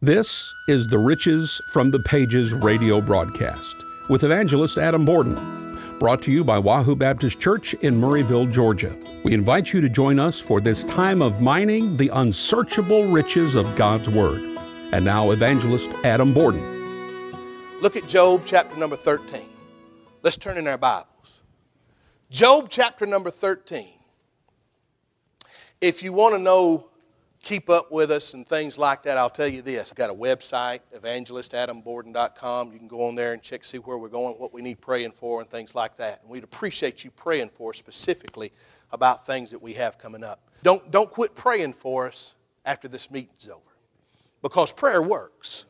This is the Riches from the Pages radio broadcast with evangelist Adam Borden, brought to you by Wahoo Baptist Church in Murrayville, Georgia. We invite you to join us for this time of mining the unsearchable riches of God's Word. And now, evangelist Adam Borden. Look at Job chapter number 13. Let's turn in our Bibles. Job chapter number 13. If you want to know, keep up with us and things like that, I'll tell you this. I've got a website, evangelistadamborden.com. You can go on there and check, see where we're going, what we need praying for and things like that. And we'd appreciate you praying for us specifically about things that we have coming up. Don't quit praying for us after this meeting's over, because prayer works.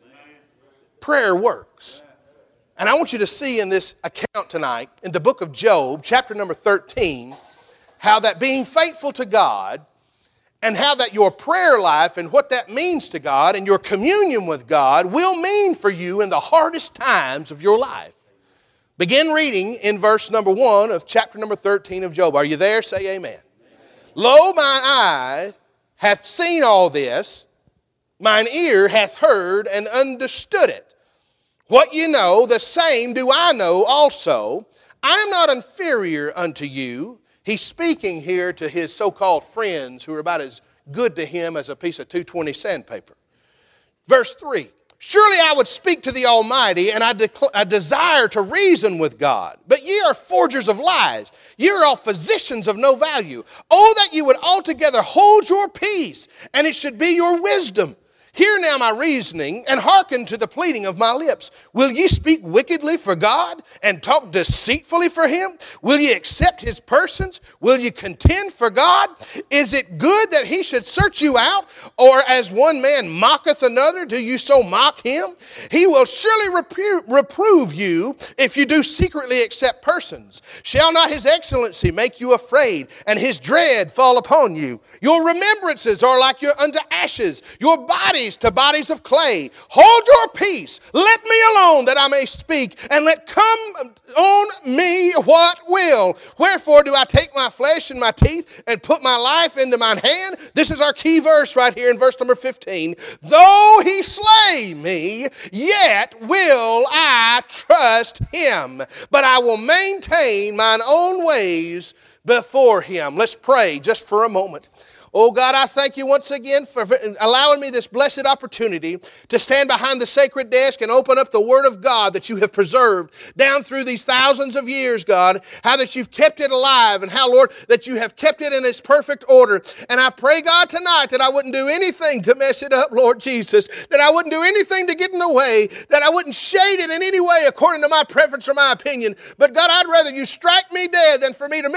Prayer works. And I want you to see in this account tonight, in the book of Job, chapter number 13, how that being faithful to God, and how that your prayer life and what that means to God and your communion with God will mean for you in the hardest times of your life. Begin reading in verse number 1 of chapter number 13 of Job. Are you there? Say amen. Lo, mine eye hath seen all this, mine ear hath heard and understood it. What you know, the same do I know also. I am not inferior unto you. He's speaking here to his so-called friends who are about as good to him as a piece of 220 sandpaper. Verse 3, surely I would speak to the Almighty, and I desire to reason with God. But ye are forgers of lies. Ye are all physicians of no value. Oh, that you would altogether hold your peace, and it should be your wisdom. Hear now my reasoning, and hearken to the pleading of my lips. Will ye speak wickedly for God, and talk deceitfully for him? Will ye accept his persons? Will ye contend for God? Is it good that he should search you out? Or as one man mocketh another, do you so mock him? He will surely reprove you if you do secretly accept persons. Shall not his excellency make you afraid, and his dread fall upon you? Your remembrances are like unto ashes, your bodies to bodies of clay. Hold your peace, let me alone that I may speak, and let come on me what will. Wherefore do I take my flesh in my teeth, and put my life into mine hand? This is our key verse right here in verse number 15. Though he slay me, yet will I trust him, but I will maintain mine own ways before him. Let's pray just for a moment. Oh God, I thank you once again for allowing me this blessed opportunity to stand behind the sacred desk and open up the Word of God that you have preserved down through these thousands of years, God. How that you've kept it alive, and how, Lord, that you have kept it in its perfect order. And I pray, God, tonight that I wouldn't do anything to mess it up, Lord Jesus. That I wouldn't do anything to get in the way. That I wouldn't shade it in any way according to my preference or my opinion. But God, I'd rather you strike me dead than for me to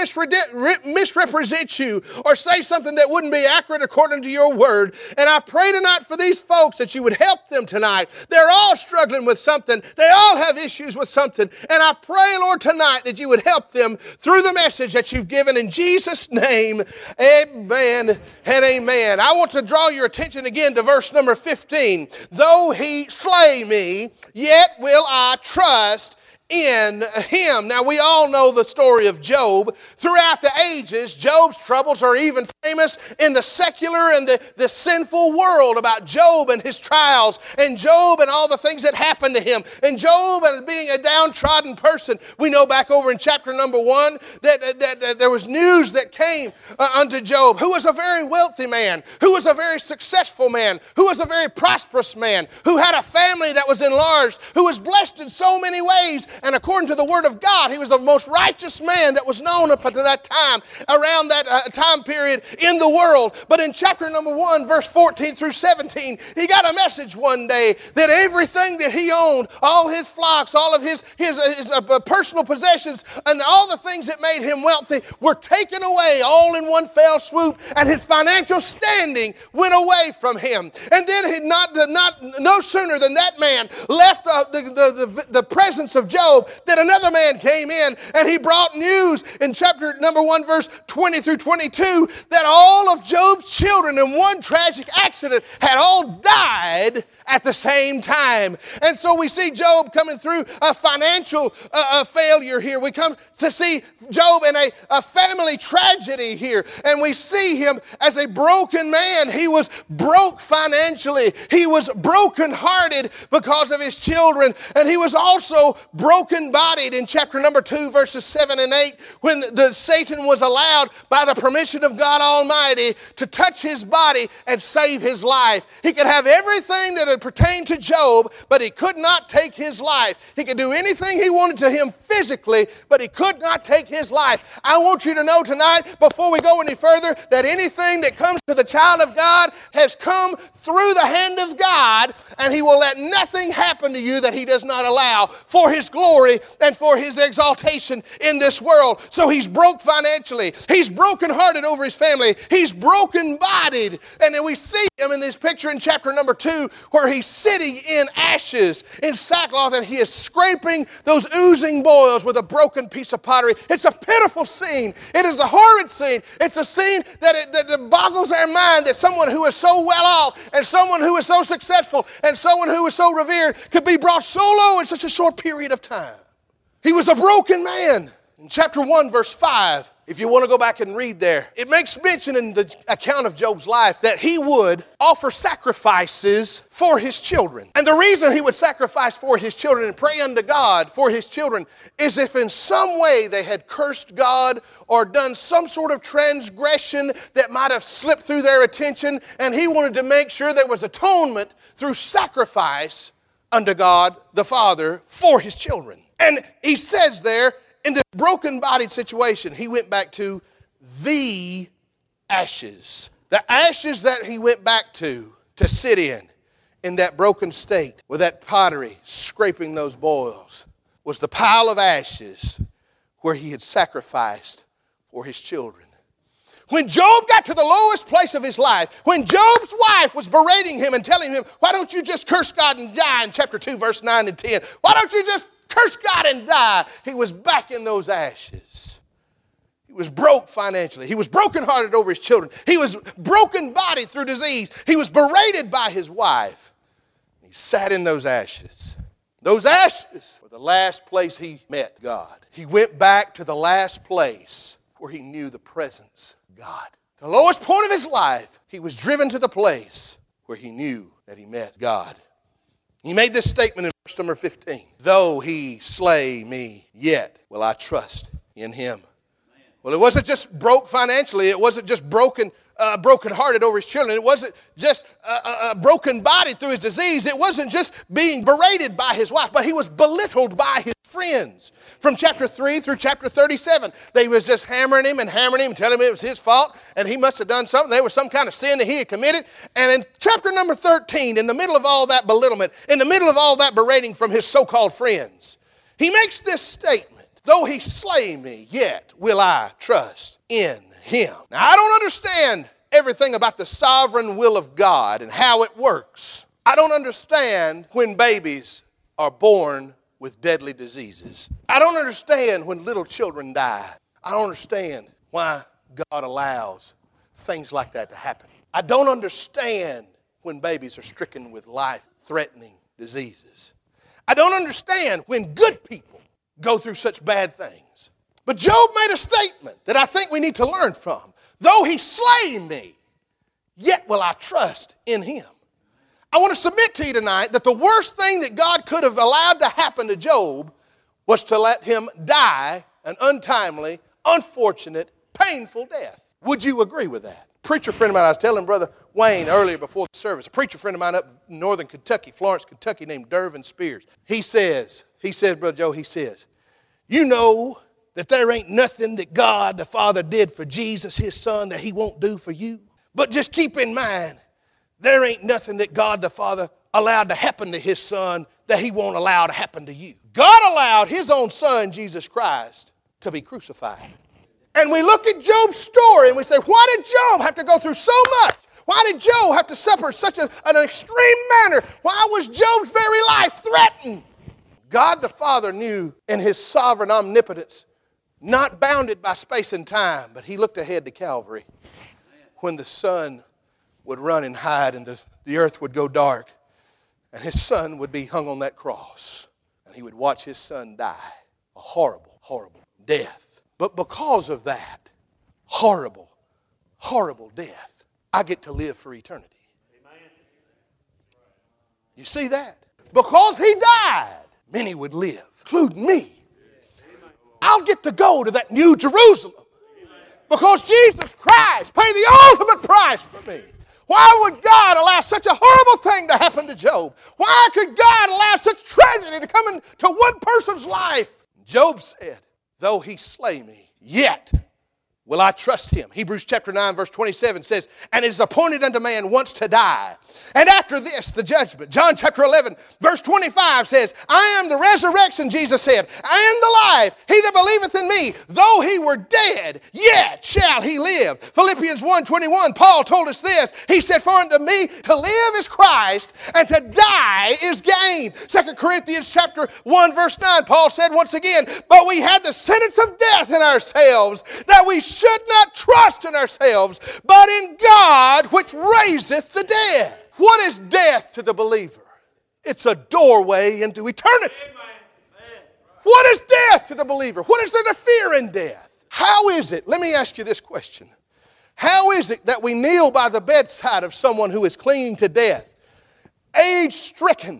misrepresent you or say something that wouldn't be accurate according to your word. And I pray tonight for these folks that you would help them tonight. They're all struggling with something. They all have issues with something. And I pray, Lord, tonight that you would help them through the message that you've given in Jesus' name. Amen and amen. I want to draw your attention again to verse number 15. Though he slay me, yet will I trust in him. Now, we all know the story of Job. Throughout the ages, Job's troubles are even famous in the secular and the sinful world about Job and his trials, and Job and all the things that happened to him, and Job and being a downtrodden person. We know back over in chapter number 1 that there was news that came unto Job, who was a very wealthy man, who was a very successful man, who was a very prosperous man, who had a family that was enlarged, who was blessed in so many ways. And according to the Word of God, he was the most righteous man that was known up until that time, around that time period in the world. But in chapter number 1, verse 14 through 17, he got a message one day that everything that he owned, all his flocks, all of his personal possessions, and all the things that made him wealthy were taken away all in one fell swoop, and his financial standing went away from him. And then no sooner than that man left the presence of Job, Job that another man came in and he brought news in chapter number 1, verse 20 through 22, that all of Job's children in one tragic accident had all died at the same time. And so we see Job coming through a financial failure here. We come to see Job in a family tragedy here. And we see him as a broken man. He was broke financially. He was brokenhearted because of his children. And he was also broken-bodied in chapter number 2, verses 7 and 8, when Satan was allowed by the permission of God Almighty to touch his body and save his life. He could have everything that had pertained to Job, but he could not take his life. He could do anything he wanted to him physically, but he could not take his life. I want you to know tonight, before we go any further, that anything that comes to the child of God has come through the hand of God, and he will let nothing happen to you that he does not allow for his glory and for his exaltation in this world. So he's broke financially. He's brokenhearted over his family. He's broken-bodied. And then we see him in this picture in chapter number 2 where he's sitting in ashes, in sackcloth, and he is scraping those oozing boils with a broken piece of pottery. It's a pitiful scene. It is a horrid scene. It's a scene that boggles our mind, that someone who is so well off and someone who is so successful and someone who is so revered could be brought so low in such a short period of time. He was a broken man. In chapter 1, verse 5, if you want to go back and read there, it makes mention in the account of Job's life that he would offer sacrifices for his children. And the reason he would sacrifice for his children and pray unto God for his children is if in some way they had cursed God or done some sort of transgression that might have slipped through their attention, and he wanted to make sure there was atonement through sacrifice unto God the Father for his children. And he says there, in this broken-bodied situation, he went back to the ashes. The ashes that he went back to sit in that broken state with that pottery scraping those boils, was the pile of ashes where he had sacrificed for his children. When Job got to the lowest place of his life, when Job's wife was berating him and telling him, why don't you just curse God and die in chapter 2, verse 9 and 10? Why don't you just curse God and die? He was back in those ashes. He was broke financially. He was brokenhearted over his children. He was broken-bodied through disease. He was berated by his wife. He sat in those ashes. Those ashes were the last place he met God. He went back to the last place where he knew the presence of God. The lowest point of his life, he was driven to the place where he knew that he met God. He made this statement in verse number 15. Though he slay me, yet will I trust in him. Well, it wasn't just broke financially. It wasn't just broken-hearted over his children. It wasn't just broken-bodied through his disease. It wasn't just being berated by his wife, but he was belittled by his friends. From chapter 3 through chapter 37, they was just hammering him and telling him it was his fault, and he must have done something. There was some kind of sin that he had committed. And in chapter number 13, in the middle of all that belittlement, in the middle of all that berating from his so-called friends, he makes this statement, though he slay me, yet will I trust in him. Now, I don't understand everything about the sovereign will of God and how it works. I don't understand when babies are born with deadly diseases. I don't understand when little children die. I don't understand why God allows things like that to happen. I don't understand when babies are stricken with life-threatening diseases. I don't understand when good people go through such bad things. But Job made a statement that I think we need to learn from. Though he slay me, yet will I trust in him. I want to submit to you tonight that the worst thing that God could have allowed to happen to Job was to let him die an untimely, unfortunate, painful death. Would you agree with that? A preacher friend of mine, I was telling Brother Wayne earlier before the service, a preacher friend of mine up in northern Kentucky, Florence, Kentucky, named Dervin Spears. He says, Brother Joe, he says, you know that there ain't nothing that God the Father did for Jesus, his son, that he won't do for you. But just keep in mind, there ain't nothing that God the Father allowed to happen to his son that he won't allow to happen to you. God allowed his own son, Jesus Christ, to be crucified. And we look at Job's story and we say, why did Job have to go through so much? Why did Job have to suffer such an extreme manner? Why was Job's very life threatened? God the Father knew in His sovereign omnipotence, not bounded by space and time, but He looked ahead to Calvary when the sun would run and hide and the earth would go dark and His Son would be hung on that cross and He would watch His Son die a horrible, horrible death. But because of that horrible, horrible death, I get to live for eternity. You see that? Because He died, many would live, including me. I'll get to go to that new Jerusalem because Jesus Christ paid the ultimate price for me. Why would God allow such a horrible thing to happen to Job? Why could God allow such tragedy to come into one person's life? Job said, though He slay me, yet will I trust Him. Hebrews chapter 9 verse 27 says, and it is appointed unto man once to die, and after this the judgment. John chapter 11 verse 25 says, I am the resurrection, Jesus said, and the life. He that believeth in me, though he were dead, yet shall he live. Philippians 1:21, Paul told us this. He said, for unto me to live is Christ, and to die is gain. 2 Corinthians chapter 1 verse 9, Paul said once again, but we had the sentence of death in ourselves, that we should not trust in ourselves, but in God which raiseth the dead. What is death to the believer? It's a doorway into eternity. What is death to the believer? What is there to fear in death? How is it, let me ask you this question. How is it that we kneel by the bedside of someone who is clinging to death, age-stricken,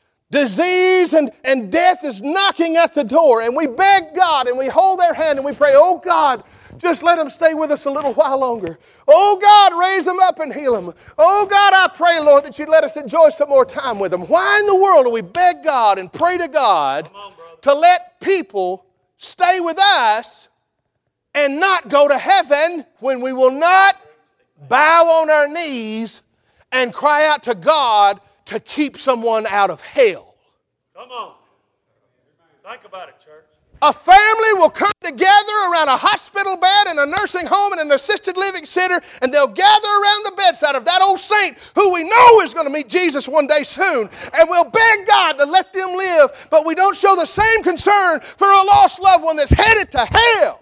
disease and death is knocking at the door, and we beg God and we hold their hand and we pray, oh God, just let them stay with us a little while longer. Oh God, raise them up and heal them. Oh God, I pray, Lord, that you'd let us enjoy some more time with them. Why in the world do we beg God and pray to God to let people stay with us and not go to heaven when we will not bow on our knees and cry out to God to keep someone out of hell? Come on. Think about it, church. A family will come together around a hospital bed in a nursing home and an assisted living center, and they'll gather around the bedside of that old saint who we know is going to meet Jesus one day soon, and we'll beg God to let them live, but we don't show the same concern for a lost loved one that's headed to hell.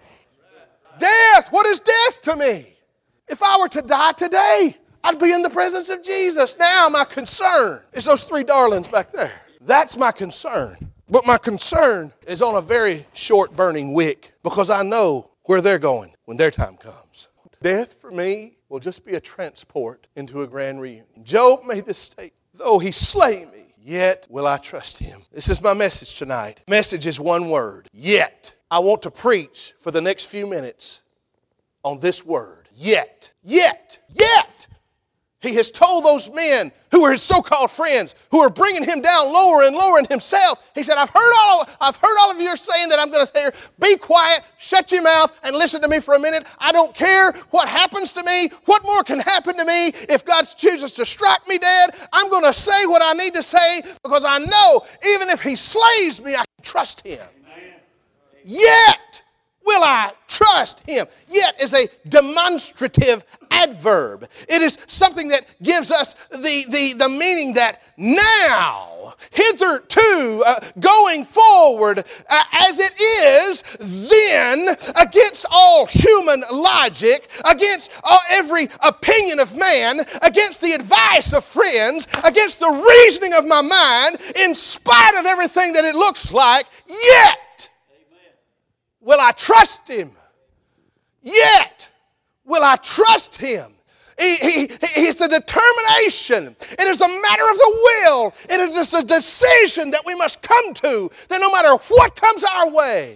Death, what is death to me? If I were to die today, I'd be in the presence of Jesus. Now my concern is those three darlings back there. That's my concern. But my concern is on a very short burning wick because I know where they're going when their time comes. Death for me will just be a transport into a grand reunion. Job made this statement, though he slay me, yet will I trust him. This is my message tonight. Message is one word, yet. I want to preach for the next few minutes on this word, yet, yet, yet. He has told those men who were his so-called friends, who are bringing him down lower and lower in himself. He said, I've heard all of you are saying that I'm going to say, be quiet, shut your mouth, and listen to me for a minute. I don't care what happens to me. What more can happen to me if God chooses to strike me dead? I'm going to say what I need to say because I know even if He slays me, I can trust Him. Amen. Yet will I trust Him. Yet is a demonstrative adverb. It is something that gives us the meaning that now, hitherto, going forward, as it is, then, against all human logic, against every opinion of man, against the advice of friends, against the reasoning of my mind, in spite of everything that it looks like, yet will I trust Him. Yet will I trust Him. It's a determination. It is a matter of the will. It is a decision that we must come to, that no matter what comes our way,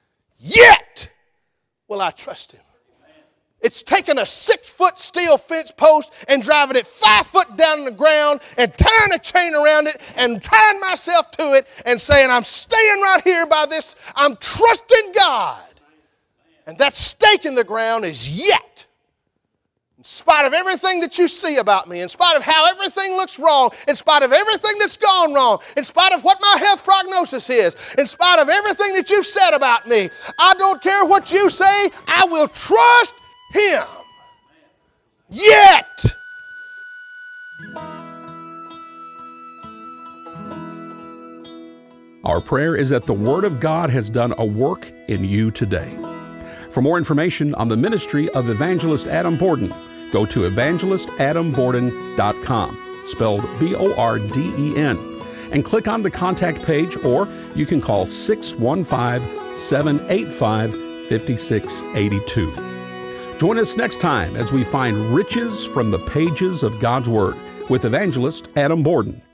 yet will I trust Him. It's taking a 6-foot steel fence post and driving it 5 foot down on the ground and tying a chain around it and tying myself to it and saying, I'm staying right here by this. I'm trusting God. And that stake in the ground is yet. In spite of everything that you see about me, in spite of how everything looks wrong, in spite of everything that's gone wrong, in spite of what my health prognosis is, in spite of everything that you've said about me, I don't care what you say, I will trust Him. Yet. Our prayer is that the Word of God has done a work in you today. For more information on the ministry of Evangelist Adam Borden, go to evangelistadamborden.com, spelled B-O-R-D-E-N, and click on the contact page, or you can call 615-785-5682. Join us next time as we find riches from the pages of God's Word with Evangelist Adam Borden.